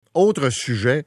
Autre sujet,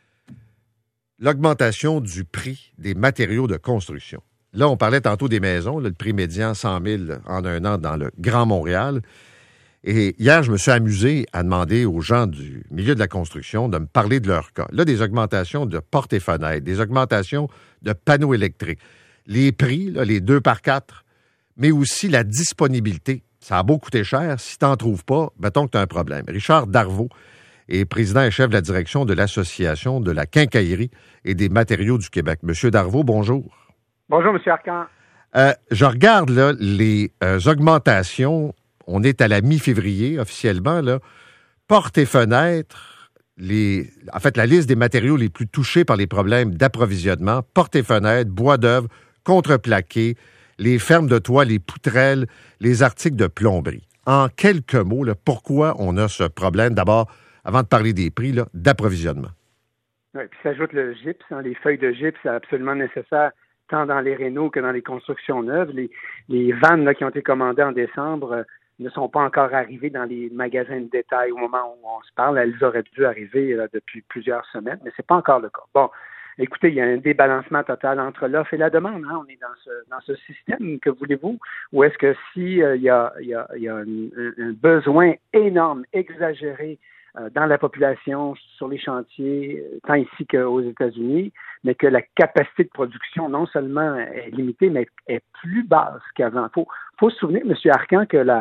l'augmentation du prix des matériaux de construction. Là, on parlait tantôt des maisons, là, le prix médian 100 000 en un an dans le Grand Montréal. Et hier, je me suis amusé à demander aux gens du milieu de la construction de me parler de leur cas. Là, des augmentations de portes et fenêtres, des augmentations de panneaux électriques, les prix, là, les 2 par 4, mais aussi la disponibilité. Ça a beau coûter cher. Si tu n'en trouves pas, mettons que tu as un problème. Richard Darvaux est président et chef de la direction de l'Association de la quincaillerie et des matériaux du Québec. Monsieur Darvaux, bonjour. Bonjour, M. Arcan. Je regarde là, les augmentations. On est à la mi-février officiellement. Là. Portes et fenêtres, la liste des matériaux les plus touchés par les problèmes d'approvisionnement, portes et fenêtres, bois d'œuvre, contreplaqué, les fermes de toit, les poutrelles, les articles de plomberie. En quelques mots, là, pourquoi on a ce problème, d'abord, avant de parler des prix, là, d'approvisionnement? Oui, puis s'ajoute le gypse. Les feuilles de gypse, c'est absolument nécessaire tant dans les rénaux que dans les constructions neuves. Les vannes là, qui ont été commandées en décembre ne sont pas encore arrivées dans les magasins de détail au moment où on se parle. Elles auraient dû arriver là, depuis plusieurs semaines, mais c'est pas encore le cas. Bon, écoutez, il y a un débalancement total entre l'offre et la demande. Hein. On est dans ce système, que voulez-vous? Ou est-ce que si il y a un besoin énorme, exagéré dans la population, sur les chantiers, tant ici qu'aux États-Unis, mais que la capacité de production non seulement est limitée, mais est plus basse qu'avant. Faut se souvenir, M. Arcan, que la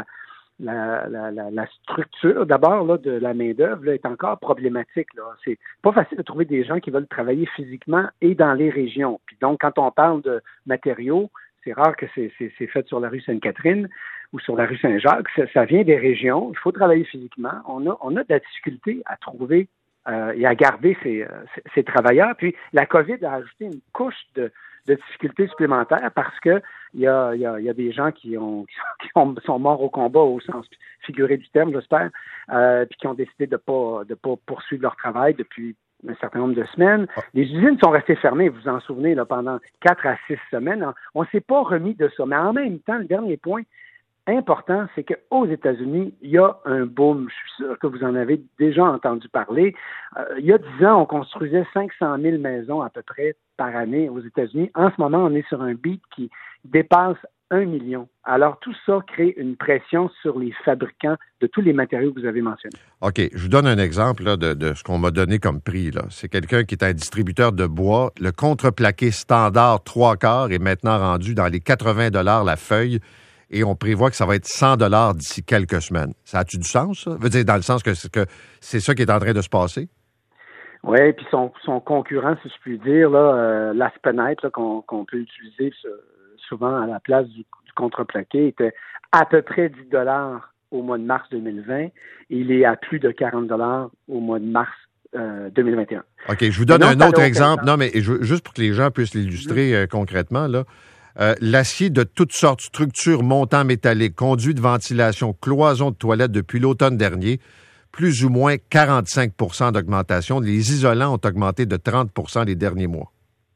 structure, d'abord, là, de la main-d'œuvre là, est encore problématique. Là. C'est pas facile de trouver des gens qui veulent travailler physiquement et dans les régions. Puis donc, quand on parle de matériaux, c'est rare que c'est fait sur la rue Sainte-Catherine ou sur la rue Saint-Jacques. Ça vient des régions. Il faut travailler physiquement. On a de la difficulté à trouver et à garder ces travailleurs. Puis la COVID a ajouté une couche de difficultés supplémentaires parce que il y a des gens qui sont morts au combat au sens figuré du terme, j'espère, puis qui ont décidé de pas poursuivre leur travail depuis un certain nombre de semaines. Les usines sont restées fermées, vous vous en souvenez, là, pendant 4 à 6 semaines. On ne s'est pas remis de ça. Mais en même temps, le dernier point important, c'est qu'aux États-Unis, il y a un boom. Je suis sûr que vous en avez déjà entendu parler. Il y a 10 ans, on construisait 500 000 maisons à peu près par année aux États-Unis. En ce moment, on est sur un beat qui dépasse 1 million. Alors, tout ça crée une pression sur les fabricants de tous les matériaux que vous avez mentionnés. OK. Je vous donne un exemple là, de ce qu'on m'a donné comme prix. Là. C'est quelqu'un qui est un distributeur de bois. Le contreplaqué standard 3/4 est maintenant rendu dans les 80 $ la feuille et on prévoit que ça va être 100 $ d'ici quelques semaines. Ça a-tu du sens, ça? Veut dire dans le sens que c'est ça qui est en train de se passer? Oui, puis son concurrent, si je puis dire, là, l'Aspenite, là, qu'on peut utiliser souvent à la place du contreplaqué, était à peu près 10 $ au mois de mars 2020 et il est à plus de 40 $ au mois de mars 2021. OK, je vous donne un autre exemple. Non, mais juste pour que les gens puissent l'illustrer concrètement, là. L'acier de toutes sortes, structures, montants métalliques, conduits de ventilation, cloisons de toilettes depuis l'automne dernier, plus ou moins 45 % d'augmentation. Les isolants ont augmenté de 30 % les derniers mois.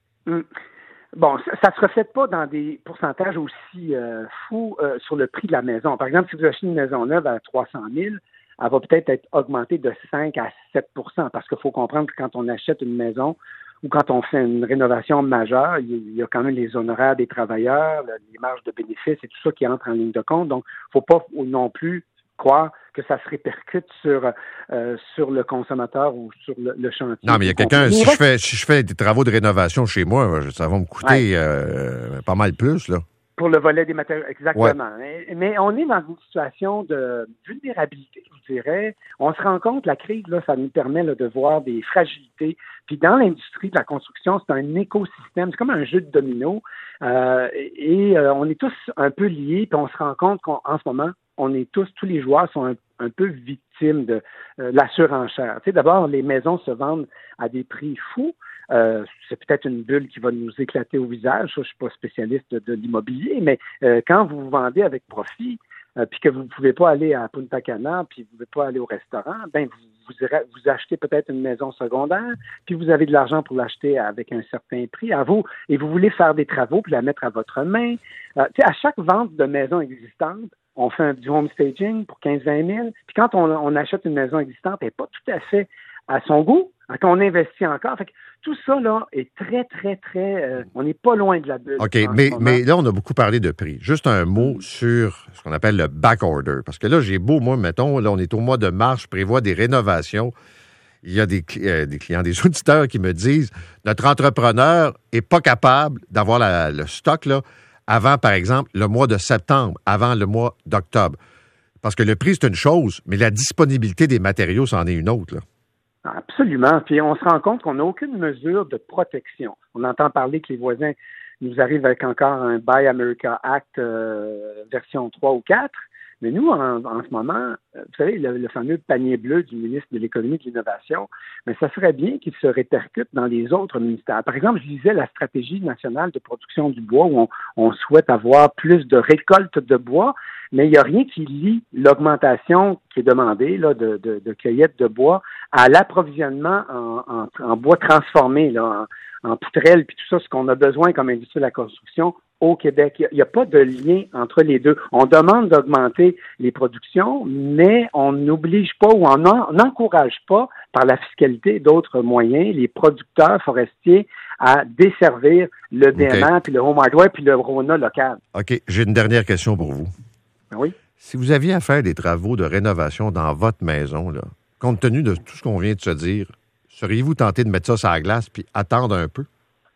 Bon, ça ne se reflète pas dans des pourcentages aussi fous sur le prix de la maison. Par exemple, si vous achetez une maison neuve à 300 000, elle va peut-être être augmentée de 5 à 7 % parce qu'il faut comprendre que quand on achète une maison ou quand on fait une rénovation majeure, il y a quand même les honoraires des travailleurs, les marges de bénéfices et tout ça qui entre en ligne de compte. Donc, il ne faut pas non plus croire que ça se répercute sur le consommateur ou sur le chantier. Non, mais il y a quelqu'un, si je fais des travaux de rénovation chez moi, ça va me coûter pas mal plus, là. Pour le volet des matériaux, exactement. Ouais. Mais on est dans une situation de vulnérabilité, je vous dirais. On se rend compte, la crise, là, ça nous permet là, de voir des fragilités. Puis dans l'industrie de la construction, c'est un écosystème, c'est comme un jeu de domino. On est tous un peu liés, puis on se rend compte qu'en ce moment, tous les joueurs sont un peu victimes de la surenchère. Tu sais, d'abord, les maisons se vendent à des prix fous. C'est peut-être une bulle qui va nous éclater au visage. Ça, je suis pas spécialiste de l'immobilier, mais quand vous vendez avec profit, puis que vous ne pouvez pas aller à Punta Cana, puis vous ne pouvez pas aller au restaurant, ben vous achetez peut-être une maison secondaire, puis vous avez de l'argent pour l'acheter avec un certain prix à vous, et vous voulez faire des travaux puis la mettre à votre main. À chaque vente de maison existante, on fait du home staging pour 15-20 000, puis quand on achète une maison existante, elle n'est pas tout à fait à son goût, qu'on investit encore. Fait que tout ça, là, est très, très, très... on n'est pas loin de la bulle. OK, mais là, on a beaucoup parlé de prix. Juste un mot sur ce qu'on appelle le back order. Parce que là, j'ai beau, moi, mettons, là, on est au mois de mars, je prévois des rénovations. Il y a des clients, des auditeurs qui me disent, notre entrepreneur n'est pas capable d'avoir le stock, là, avant, par exemple, le mois de septembre, avant le mois d'octobre. Parce que le prix, c'est une chose, mais la disponibilité des matériaux, c'en est une autre, là. Absolument. Puis on se rend compte qu'on n'a aucune mesure de protection. On entend parler que les voisins nous arrivent avec encore un Buy America Act version 3 ou 4. Mais nous, en ce moment, vous savez, le fameux panier bleu du ministre de l'Économie et de l'Innovation, mais ça serait bien qu'il se répercute dans les autres ministères. Par exemple, je disais la stratégie nationale de production du bois où on souhaite avoir plus de récolte de bois, mais il n'y a rien qui lie l'augmentation qui est demandée là, de cueillette de bois à l'approvisionnement en bois transformé, là, en poutrelle, puis tout ça, ce qu'on a besoin comme industrie de la construction au Québec. Il n'y a pas de lien entre les deux. On demande d'augmenter les productions, mais on n'oblige pas ou on n'encourage pas, par la fiscalité d'autres moyens, les producteurs forestiers à desservir le BMA, puis le Home Hardware, puis le RONA local. OK. J'ai une dernière question pour vous. Oui. Si vous aviez à faire des travaux de rénovation dans votre maison, là, compte tenu de tout ce qu'on vient de se dire, seriez-vous tenté de mettre ça sur la glace puis attendre un peu?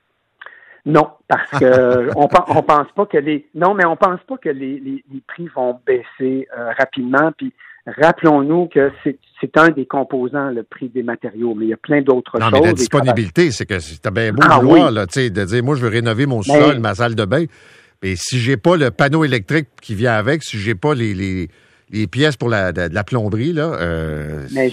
Non, parce que on pense pas que on pense pas que les prix vont baisser rapidement. Puis rappelons-nous que c'est un des composants, le prix des matériaux, mais il y a plein d'autres choses. Non, mais la disponibilité, c'est que c'était bien beau vouloir, là, tu sais, de dire, moi, je veux rénover mon sol, ma salle de bain, mais si j'ai pas le panneau électrique qui vient avec, si j'ai pas les pièces pour la plomberie, là... Mais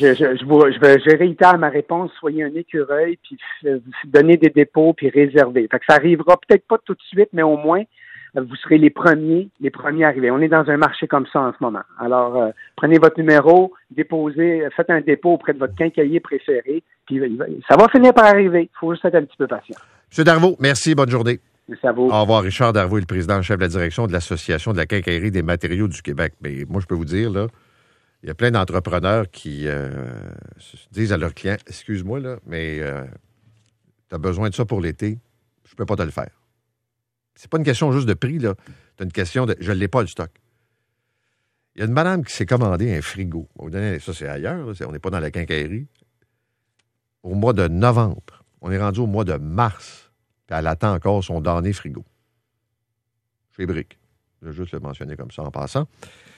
je réitère ma réponse, soyez un écureuil, puis donnez des dépôts, puis réservez. Fait que ça arrivera peut-être pas tout de suite, mais au moins, vous serez les premiers arrivés. On est dans un marché comme ça en ce moment. Alors, prenez votre numéro, déposez, faites un dépôt auprès de votre quincaillier préféré, puis ça va finir par arriver. Il faut juste être un petit peu patient. M. Darvaux, merci, bonne journée. Merci à vous. Au revoir, Richard Darvaux, le président chef de la direction de l'Association de la quincaillerie des matériaux du Québec. Mais moi, je peux vous dire, là, il y a plein d'entrepreneurs qui disent à leurs clients, excuse-moi, là, mais tu as besoin de ça pour l'été, je peux pas te le faire. C'est pas une question juste de prix, là. C'est une question de je ne l'ai pas, le stock. Il y a une madame qui s'est commandé un frigo. Ça, c'est ailleurs, là, on n'est pas dans la quincaillerie. Au mois de novembre. On est rendu au mois de mars. Puis elle attend encore son dernier frigo. Chez Brick. Je vais juste le mentionner comme ça en passant.